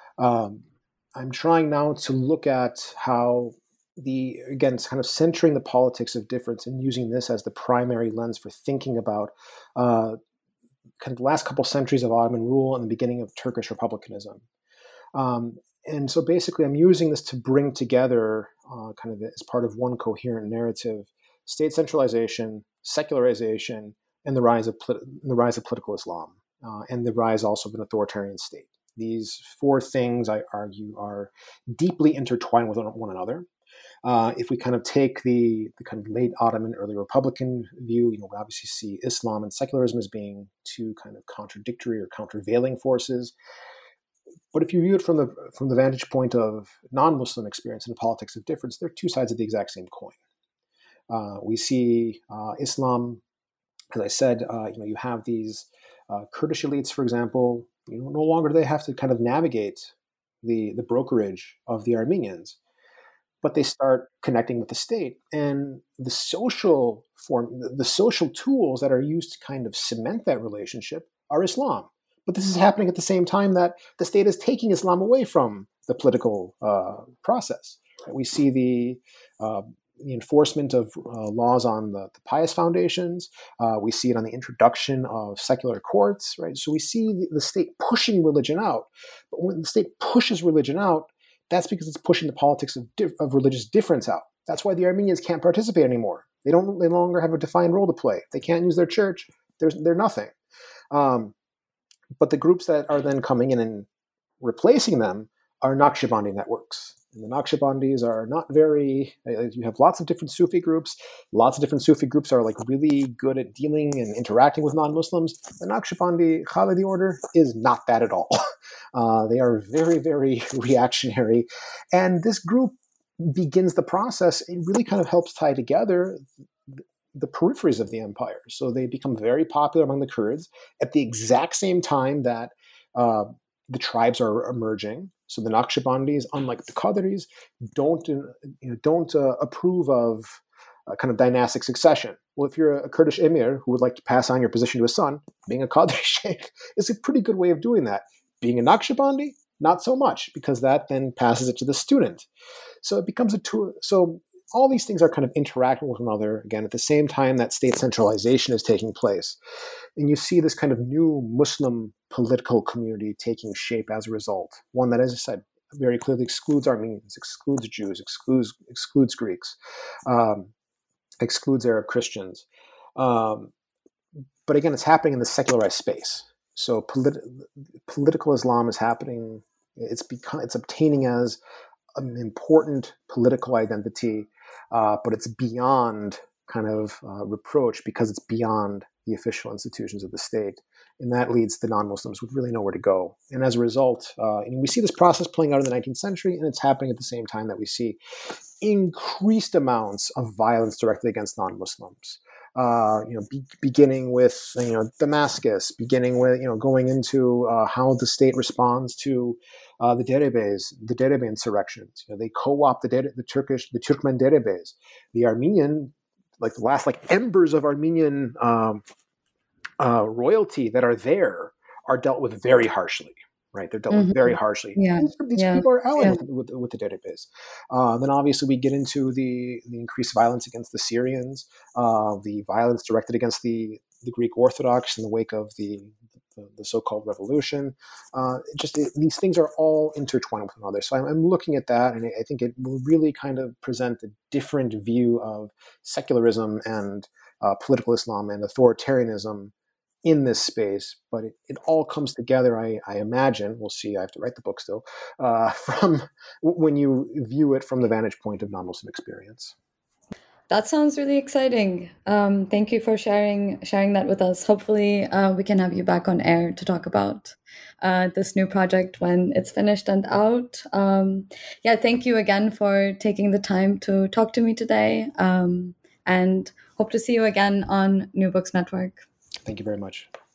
I'm trying now to look at how again, kind of centering the politics of difference and using this as the primary lens for thinking about kind of the last couple centuries of Ottoman rule and the beginning of Turkish republicanism. And so basically I'm using this to bring together kind of as part of one coherent narrative, state centralization, secularization, and the rise of political Islam. And the rise also of an authoritarian state. These four things, I argue, are deeply intertwined with one another. If we kind of take the kind of late Ottoman, early Republican view, we obviously see Islam and secularism as being two kind of contradictory or countervailing forces. But if you view it from the vantage point of non-Muslim experience and politics of difference, they're two sides of the exact same coin. We see Islam, as I said, you have these Kurdish elites, for example. No longer do they have to kind of navigate the brokerage of the Armenians, but they start connecting with the state, and the social tools that are used to kind of cement that relationship are Islam. But this is happening at the same time that the state is taking Islam away from the political process. We see the enforcement of laws on the pious foundations. We see it on the introduction of secular courts, right? So we see the state pushing religion out. But when the state pushes religion out, that's because it's pushing the politics of religious difference out. That's why the Armenians can't participate anymore. They no longer have a defined role to play. They can't use their church. They're nothing. But the groups that are then coming in and replacing them are Naqshbandi networks. And the Naqshbandis are not very, you have lots of different Sufi groups. Lots of different Sufi groups are like really good at dealing and interacting with non-Muslims. The Naqshbandi Khalidi order is not that at all. They are very, very reactionary. And this group begins the process. It really kind of helps tie together the peripheries of the empire. So they become very popular among the Kurds at the exact same time that the tribes are emerging. So the Naqshbandis, unlike the Qadris, don't approve of kind of dynastic succession. Well, if you're a Kurdish emir who would like to pass on your position to his son, being a Qadri sheikh is a pretty good way of doing that. Being a Naqshbandi, not so much, because that then passes it to the student. So it becomes a tool. So all these things are kind of interacting with one another, again, at the same time that state centralization is taking place. And you see this kind of new Muslim political community taking shape as a result. One that, as I said, very clearly excludes Armenians, excludes Jews, excludes Greeks, excludes Arab Christians. But again, it's happening in the secularized space. So political Islam is happening. It's obtaining as an important political identity, but it's beyond kind of reproach because it's beyond the official institutions of the state. And that leads the non-Muslims with really nowhere to go. And as a result, and we see this process playing out in the 19th century, and it's happening at the same time that we see increased amounts of violence directly against non-Muslims. Beginning with Damascus, beginning with going into how the state responds to the Derebe insurrections. They co-opt the Turkmen Derebes, the Armenian, like the last embers of Armenian royalty that are there are dealt with very harshly. Right, they're dealt with very harshly. Yeah. These people are allied with the Derebes. Then obviously we get into the increased violence against the Syrians, the violence directed against the Greek Orthodox in the wake of the so-called revolution. These things are all intertwined with one another. So I'm looking at that, and I think it will really kind of present a different view of secularism and political Islam and authoritarianism in this space, but it all comes together, I imagine, we'll see, I have to write the book still, from when you view it from the vantage point of non-Muslim experience. That sounds really exciting. Thank you for sharing that with us. Hopefully we can have you back on air to talk about this new project when it's finished and out. Thank you again for taking the time to talk to me today, and hope to see you again on New Books Network. Thank you very much.